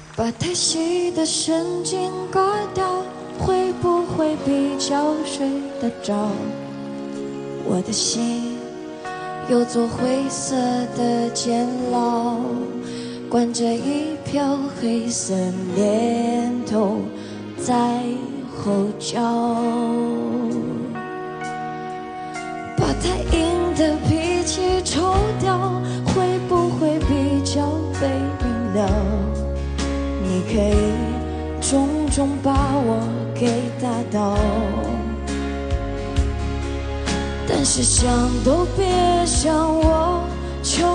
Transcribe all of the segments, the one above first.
把太细的神经割掉，会不会比较睡得着？我的心有座灰色的监牢，关着一瓢黑色念头在吼叫。把太硬的脾气抽掉，会不会比较被明了？你可以重重把我给打倒，但是想都别向我求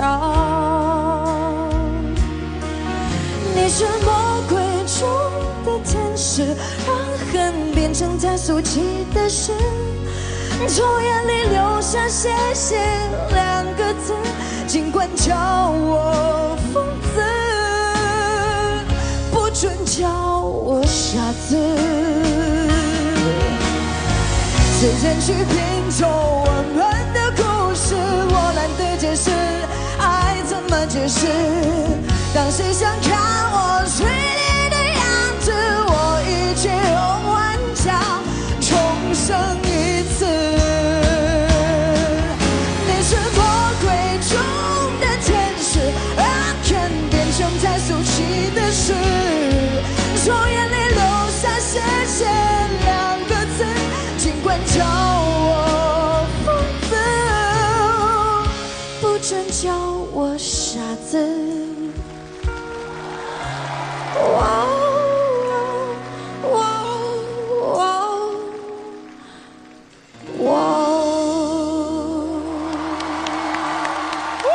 饶。你是魔鬼中的天使，让恨变成太俗气的事，从眼里流下谢谢两个字，尽管叫我疯子，不准叫我傻子。时间去拼凑我们的故事，我懒得解释，爱怎么解释？当谁想看我睡你的样子，我一切用玩笑重生一次。你是魔鬼中的天使，让恨变成太俗气的事，从眼里流下谢谢两个字，尽管叫我疯子，不准叫我傻子。哇哇哇哇！